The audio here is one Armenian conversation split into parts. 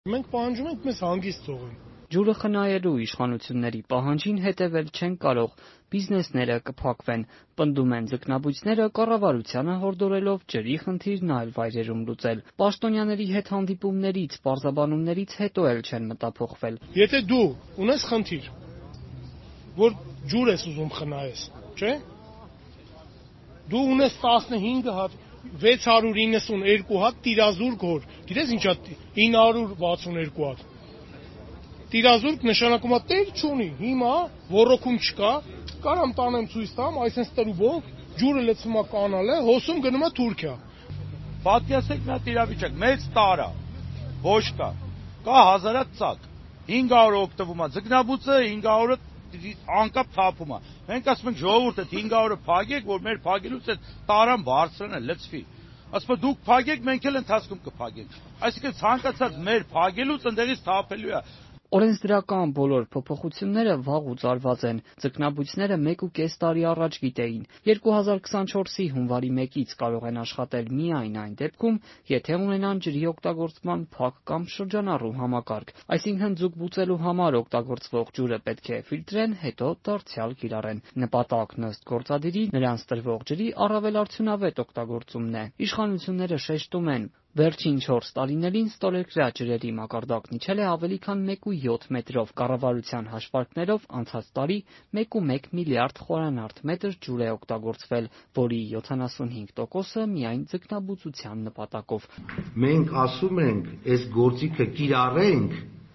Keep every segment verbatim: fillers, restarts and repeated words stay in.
Մենք պահանջում ենք մեզ հանգիստ թողեն։ Ջուրը խնայելու իշխանությունների պահանջին հետևել չեն կարող, բիզնեսները կփակվեն, պնդում են ձկնաբույծները կառավարությանը հորդորելով ջրի խնդիրն այլ վայրերում լուծել։ Պաշտոնյաների հետ հանդիպումներից, պարզաբանումներից հետո էլ չեն մտափոխվել։ Եթե դու ունես խնդիր, որ ջուր ես ուզում խնայես, չէ՞։ Դու ունես տասնհինգ հատ, վեց հարյուր իննսուն երկու հատ տիրազուրկ հոր։ Գիտես ինչա ինը հարյուր վաթսուն երկու հատ։ Տիրազուրկ նշանակում է տեր չունի, հիմա ոռոգում չկա, կարամ տանեմ ցույց տամ, այսպես տրուբով ջուրը լցվում է կանալ է, հոսում գնում է Թուրքիա։ Պատկերացեք մի հատ իրավիճակ, մեծ տարա, ոչ կա, կա հազարատ ծակ, հինգ հարյուր օգտվում է ձկնաբուծը, հինգ հարյուրը անկապ թափում է։ Մենք ասում ենք ժողովուրդը հինգ հարյուրը փակեք, որ մեր փակելուց այդ տարան բարձրանա, լցվի։ Ասում են դուք փակեք, մենք էլ ընթացքում կփակենք։ Այսինքն ցանկացած մեր փակելուց ընդեղից թափելու է։ Օրենսդրական բոլոր փոփոխությունները վաղուց արված են։ Ձկնաբույծները մեկ ու կես տարի առաջ գիտեին։ երկու հազար քսանչորսի հունվարի մեկից կարող են աշխատել միայն այն դեպքում, եթե ունենան ջրի օգտագործման փակ կամ շրջանառու համակարգ, այսինքն ձուկ բուծելու համար օգտագործվող ջուրը պետք է ֆիլտրեն, հետո դարձյալ կիրառեն։ Նպատակն ըստ գործադիրի նրանց տրվող ջրի առավել արդյունավետ օգտագործումն է։ Իշխանությունները շեշտում են, վերջին չորս տարիներին ստորեգրյա ջրերի մակարդակն իջել է ավելի քան մեկ ու յոթ մետրով, կառավարության հաշվարկներով անցած տարի մեկ ու մեկ միլիարդ խորանարդ մետր ջուր է օգտագործվել, որի յոթանասունհինգ տոկոսը միայն ձկնաբուծության նպատակով։ Մենք ասում ենք, այս գործիքը կիրառենք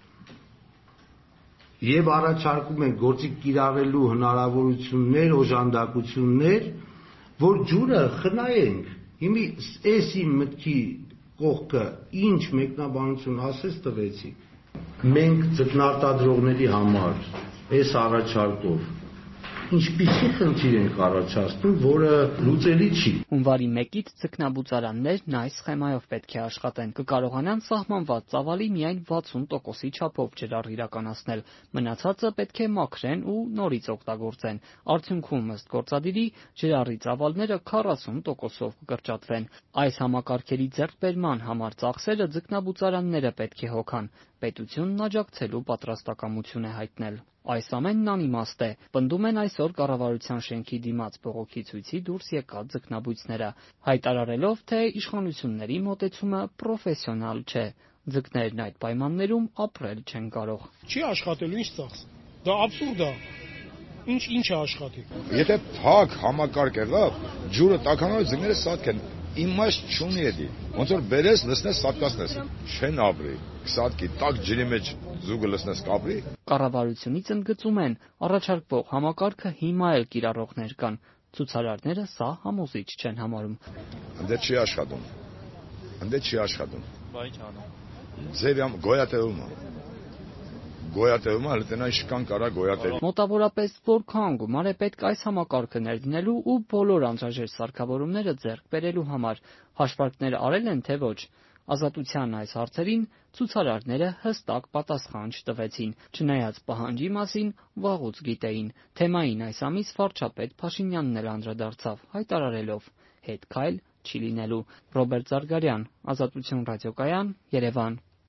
եւ առաջարկում ենք գործիք կիրառելու հնարավորություններ, օժանդակություններ, որ ջուրը խնայենք։ Հիմա էսի մտքի կողքը ինչ մեկնաբանություն ասես տվեցիք։ Մենք ձկնարտադրողների համար այս առաջարկով ինչպիսի խնդիր ենք առաջացնում, որը լուծելի չի։ Հունվարի մեկից ձկնաբուծարաններն այս սխեմայով պետք է աշխատեն։ Կկարողանան սահմանված ծավալի միայն վաթսուն տոկոսի չափով ջրառ իրականացնել։ Մնացածը պետք է մաքրեն ու նորից օգտագործեն։ Արդյունքում, ըստ գործադիրի, ջրառի ծավալները քառասուն տոկոսով կկրճատվեն։ Այս համակարգերի ձեռքբերման համար ծախսերը ձկնաբուծարանները պետք է հոգան։ Պետությունն աջակցելու պատրաստակամություն է հայտնել։ Այս ամենն անիմաստ է, պնդում են այսօր կառավարության շենքի դիմաց բողոքի ցույցի դուրս եկած ձկնաբույծները, հայտարարելով, թե իշխանությունների մոտեցումը պրոֆեսիոնալ չէ։ Ձկներն այդ պայմաններում ապրել չեն կարող։ Չի աշխատելու, ինչ ծախս։ Դա աբսուրդ է։ Ինչ ինչ է աշխատի։ Եթե փակ համակարգ եղավ, ջուրը տաքանալու ձկները սատկեն։ Իմաստ չունի էլի։ Ոնց որ բերես, լցնես, սատկացնես։ Չեն ապրի։ Սատկի տաք ջրի մեջ զուգը լցնես կապրի։ Կառավարությունից ընդգծում են, առաջարկվող համակարգը հիմա էլ կիրառողներ կան։ Ցուցարարները սա համոզիչ չեն համարում։ Ընդ չի աշխատում։ Ընդ չի աշխատում։ Բայ չանում։ Ձեր գոյատևումը։ Գոյատևումը հələ տնային շկան կարա գոյատել։ Մոտավորապես որքան գումար է պետք այս համակարգը ներդնելու ու բոլոր անհրաժեշտ սարքավորումները ձեռք բերելու համար։ Հաշվարկներ արել են, թե ոչ։ Ազատության այս հարցերին ցուցարարները հստակ պատասխան չտվեցին, չնայած պահանջի մասին վաղուց գիտեին։ Թեմային այս ամիս վարչապետ Փաշինյանն էլ անդրադարձավ, հայտարարելով. «Հետ քայլ չի լինելու»։ Ռոբերտ Զարգարյան, Ազատություն ռադիոկայան, Երևան։